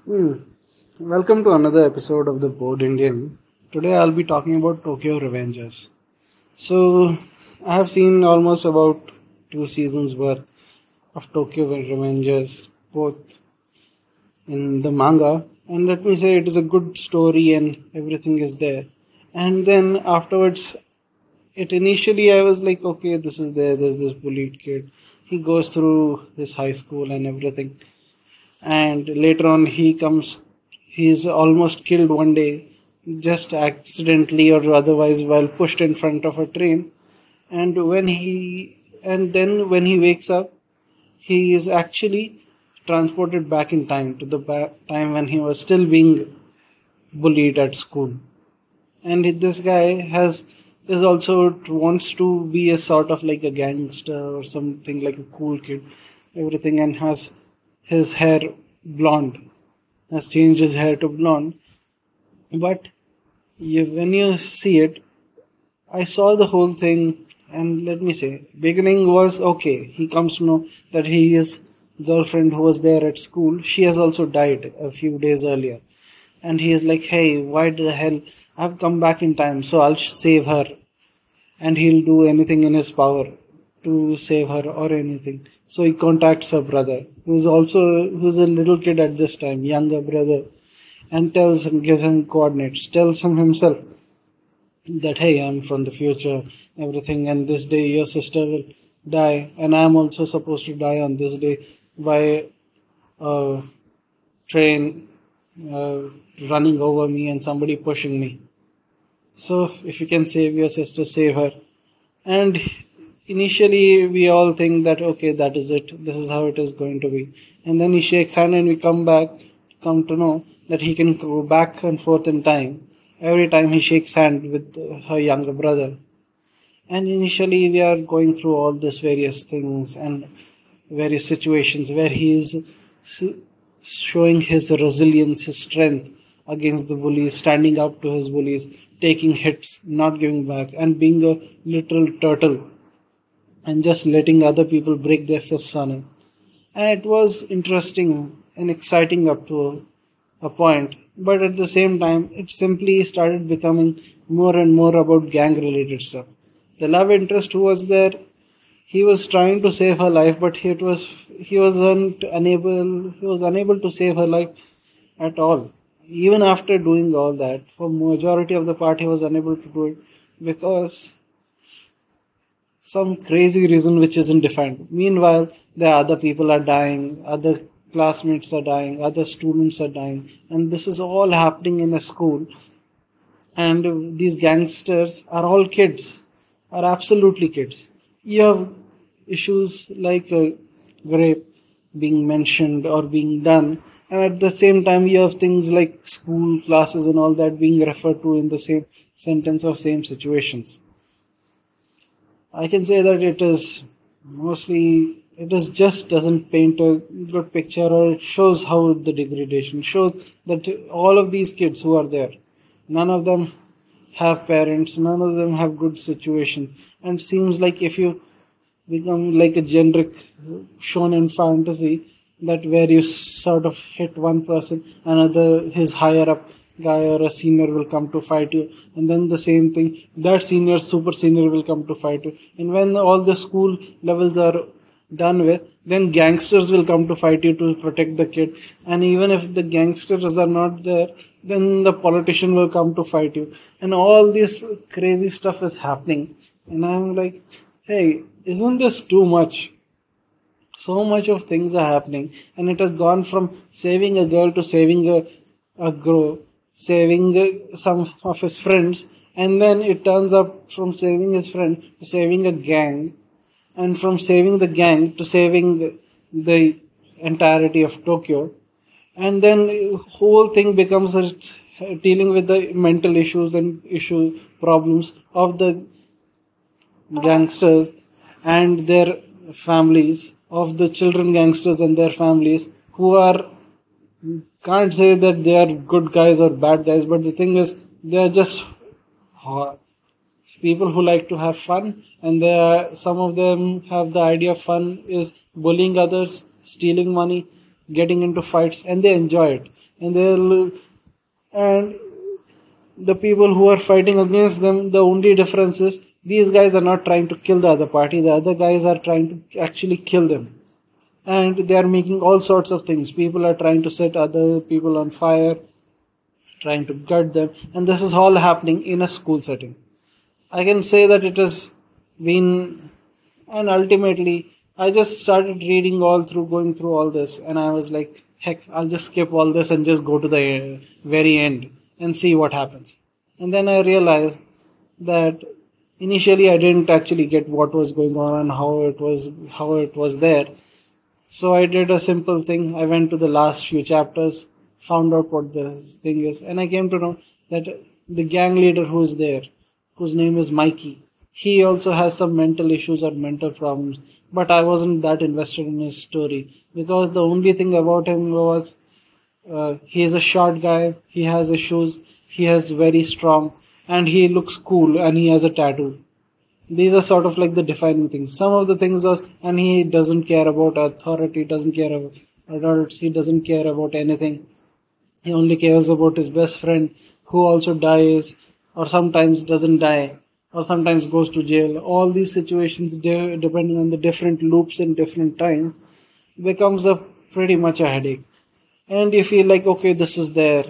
Hmm. Welcome to another episode of the Board Indian. Today I'll be talking about Tokyo Revengers. So, I have seen almost about 2 seasons worth of Tokyo Revengers, both in the manga, and let me say it is a good story and everything is there. And then afterwards, it initially I was like, okay, this is there's this bullied kid. He goes through his high school and everything, and later on he's almost killed one day, just accidentally or otherwise, while pushed in front of a train. And when he and then when he wakes up, he is actually transported back in time to the time when he was still being bullied at school. And this guy has is also wants to be a sort of like a gangster or something, like a cool kid, everything, and has his hair blonde, has changed his hair to blonde. But when you see it, I saw the whole thing, and let me say, beginning was okay. He comes to know that his girlfriend who was there at school, she has also died a few days earlier, and he is like, "Hey, why the hell? I've come back in time, so I'll save her." And he'll do anything in his power to save her or anything. So he contacts her brother, who's a little kid at this time, younger brother, and gives him coordinates, tells him himself that, hey, I'm from the future, everything, and this day your sister will die, and I'm also supposed to die on this day by a train uh, running over me and somebody pushing me. So if you can save your sister, save her. And initially we all think that okay, that is it, this is how it is going to be. And then he shakes hand and we come to know that he can go back and forth in time every time he shakes hand with her younger brother. And initially we are going through all these various things and various situations where he is showing his resilience, his strength against the bullies, standing up to his bullies, taking hits, not giving back, and being a literal turtle and just letting other people break their fists on him. And it was interesting and exciting up to a point, but at the same time, it simply started becoming more and more about gang related stuff. The love interest who was there, he was trying to save her life, but he was unable to save her life at all. Even after doing all that, for majority of the part, he was unable to do it because some crazy reason which isn't defined. Meanwhile, the other people are dying, other classmates are dying, other students are dying, and this is all happening in a school. And these gangsters are all kids, are absolutely kids. You have issues like rape being mentioned or being done, and at the same time, you have things like school classes and all that being referred to in the same sentence or same situations. I can say that it is just doesn't paint a good picture, or it shows how the degradation shows that all of these kids who are there, none of them have parents, none of them have good situation, and seems like if you become like a generic shonen fantasy, that where you sort of hit one person, another his higher up guy or a senior will come to fight you, and then the same thing, that senior super senior will come to fight you, and when all the school levels are done with, then gangsters will come to fight you to protect the kid, and even if the gangsters are not there, then the politician will come to fight you, and all this crazy stuff is happening, and I'm like, hey, isn't this too much? So much of things are happening, and it has gone from saving a girl to saving a girl, saving some of his friends, and then it turns up from saving his friend to saving a gang, and from saving the gang to saving the entirety of Tokyo, and then whole thing becomes dealing with the mental issues and issue problems of the gangsters and their families, of the children gangsters and their families, who are, can't say that they are good guys or bad guys, but the thing is they are just people who like to have fun, and some of them have the idea of fun is bullying others, stealing money, getting into fights, and they enjoy it. and and the people who are fighting against them, the only difference is these guys are not trying to kill the other party, the other guys are trying to actually kill them. And they are making all sorts of things. People are trying to set other people on fire, trying to gut them, and this is all happening in a school setting. I can say that it has been, and ultimately, I just started reading going through all this, and I was like, heck, I'll just skip all this and just go to the very end and see what happens. And then I realized that initially I didn't actually get what was going on and how it was there. So I did a simple thing. I went to the last few chapters, found out what the thing is, and I came to know that the gang leader who is there, whose name is Mikey, he also has some mental issues or mental problems. But I wasn't that invested in his story because the only thing about him was he is a short guy, he has issues, he is very strong, and he looks cool and he has a tattoo. These are sort of like the defining things. Some of the things was, and he doesn't care about authority, doesn't care about adults, he doesn't care about anything. He only cares about his best friend who also dies or sometimes doesn't die or sometimes goes to jail. All these situations, depending on the different loops in different times, becomes a pretty much a headache. And you feel like, okay, this is there.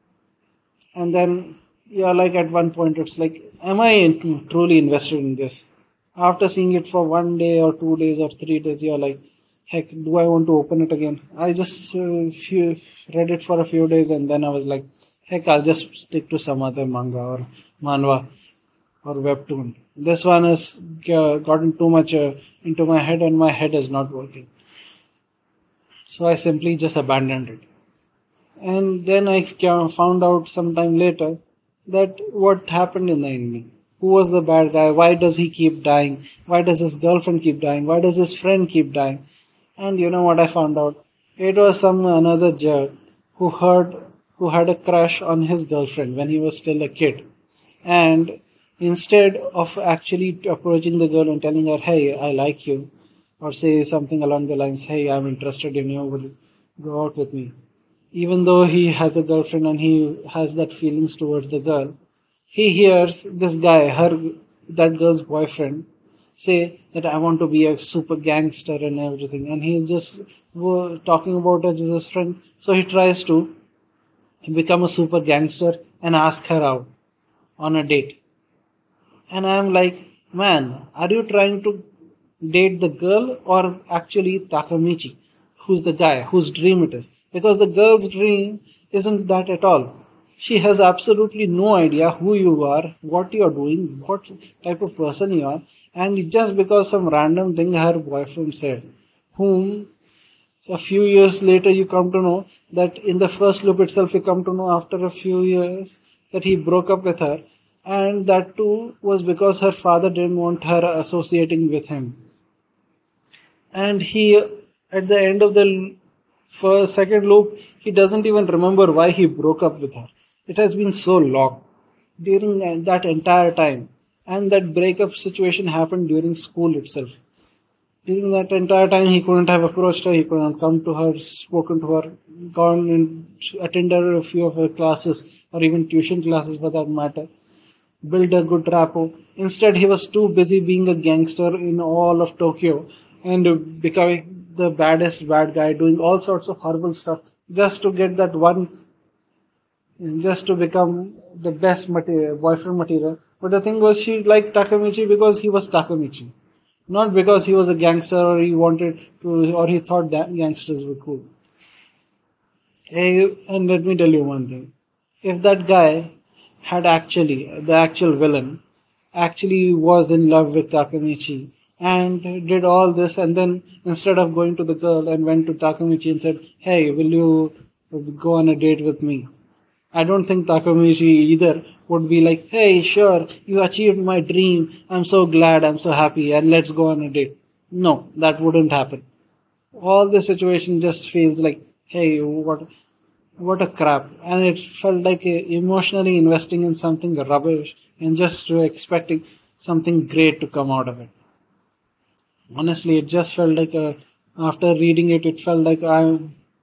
And then you're like, at one point, it's like, am I truly invested in this? After seeing it for 1 day or 2 days or 3 days, you're like, heck, do I want to open it again? I just read it for a few days and then I was like, heck, I'll just stick to some other manga or manhwa or webtoon. This one has gotten too much into my head and my head is not working. So I simply just abandoned it. And then I found out sometime later that what happened in the ending. Who was the bad guy? Why does he keep dying? Why does his girlfriend keep dying? Why does his friend keep dying? And you know what I found out? It was some another jerk who had a crush on his girlfriend when he was still a kid. And instead of actually approaching the girl and telling her, hey, I like you, or say something along the lines, hey, I'm interested in you, will you go out with me? Even though he has a girlfriend and he has that feelings towards the girl, he hears this guy, that girl's boyfriend, say that I want to be a super gangster and everything, and he's just talking about it with his friend. So he tries to become a super gangster and ask her out on a date. And I'm like, man, are you trying to date the girl or actually Takamichi, who's the guy, whose dream it is? Because the girl's dream isn't that at all. She has absolutely no idea who you are, what you are doing, what type of person you are, and just because some random thing her boyfriend said, whom a few years later you come to know that in the first loop itself you come to know after a few years that he broke up with her, and that too was because her father didn't want her associating with him. And he, at the end of the second loop, he doesn't even remember why he broke up with her. It has been so long during that entire time, and that breakup situation happened during school itself. During that entire time, he couldn't have approached her, he couldn't come to her, spoken to her, gone and attended a few of her classes, or even tuition classes for that matter, build a good rapport. Instead, he was too busy being a gangster in all of Tokyo and becoming the baddest bad guy, doing all sorts of horrible stuff just to get that one, just to become the best boyfriend material. But the thing was, she liked Takamichi because he was Takamichi, not because he was a gangster or he wanted to, or he thought that gangsters were cool. And let me tell you one thing: if that guy had actually, the actual villain, actually was in love with Takamichi and did all this, and then instead of going to the girl and went to Takamichi and said, hey, will you go on a date with me? I don't think Takamichi either would be like, hey, sure, you achieved my dream, I'm so glad, I'm so happy, and let's go on a date. No, that wouldn't happen. All the situation just feels like, hey, what a crap. And it felt like emotionally investing in something rubbish and just expecting something great to come out of it. Honestly, it just felt like after reading it, it felt like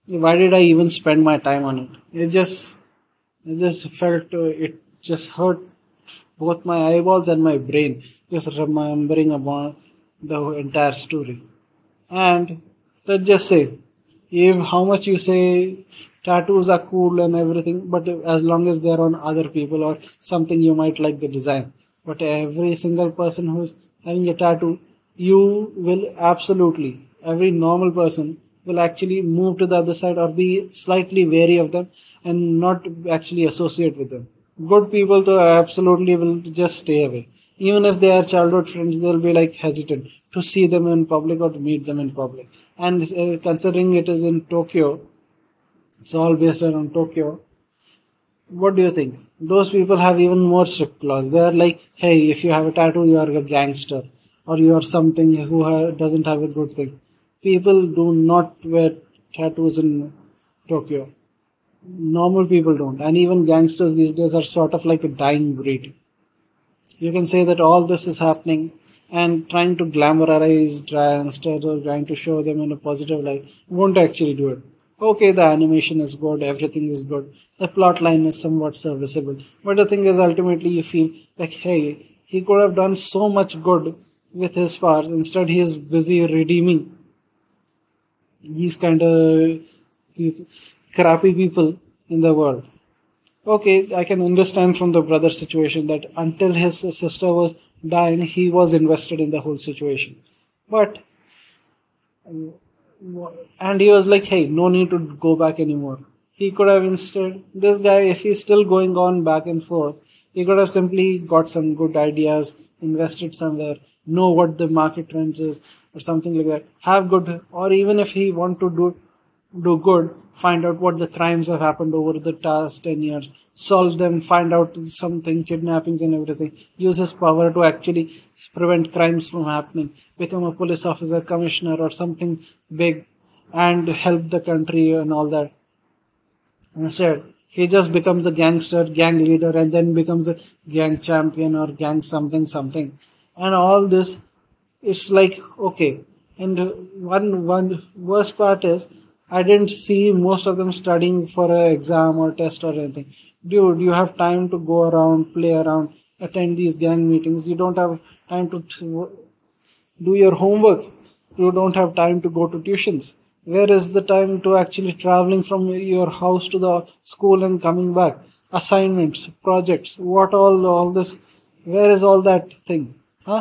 Why did I even spend my time on it? It just felt it just hurt both my eyeballs and my brain just remembering about the entire story. And let's just say, if how much you say tattoos are cool and everything, but as long as they're on other people or something, you might like the design. But every single person who's having a tattoo, you will absolutely, every normal person will actually move to the other side or be slightly wary of them and not actually associate with them. Good people, though, absolutely will just stay away. Even if they are childhood friends, they'll be like hesitant to see them in public or to meet them in public. And considering it is in Tokyo, it's all based around Tokyo. What do you think? Those people have even more strict laws. They are like, hey, if you have a tattoo, you are a gangster, or you are something who doesn't have a good thing. People do not wear tattoos in Tokyo. Normal people don't, and even gangsters these days are sort of like a dying breed. You can say that all this is happening and trying to glamorize gangsters or trying to show them in a positive light won't actually do it. Okay, the animation is good, everything is good, the plot line is somewhat serviceable, but the thing is ultimately you feel like, hey, he could have done so much good with his powers. Instead, he is busy redeeming these kind of people, crappy people in the world. Okay, I can understand from the brother situation that until his sister was dying, he was invested in the whole situation. But, and he was like, hey, no need to go back anymore. He could have instead, this guy, if he's still going on back and forth, he could have simply got some good ideas, invested somewhere, know what the market trends is, or something like that. Have good, or even if he want to do good, find out what the crimes have happened over the past 10 years, solve them, find out something, kidnappings and everything, use his power to actually prevent crimes from happening, become a police officer, commissioner, or something big, and help the country and all that. Instead, he just becomes a gangster, gang leader, and then becomes a gang champion or gang something something. And all this, it's like okay. And one worst part is, I didn't see most of them studying for an exam or test or anything. Dude, you have time to go around, play around, attend these gang meetings. You don't have time to do your homework. You don't have time to go to tuitions. Where is the time to actually traveling from your house to the school and coming back? Assignments, projects, what all this? Where is all that thing? Huh?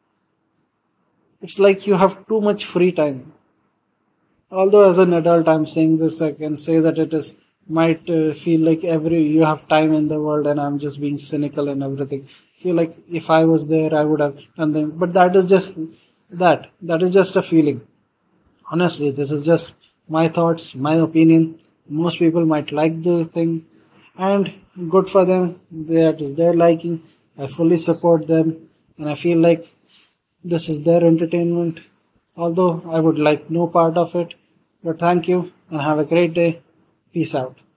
It's like you have too much free time. Although as an adult I'm saying this, I can say that it is might feel like every you have time in the world and I'm just being cynical and everything. Feel like if I was there I would have done things. But that is just that is just a feeling. Honestly, this is just my thoughts, my opinion. Most people might like the thing, and good for them. That is their liking. I fully support them, and I feel like this is their entertainment. Although I would like no part of it. But thank you, and have a great day. Peace out.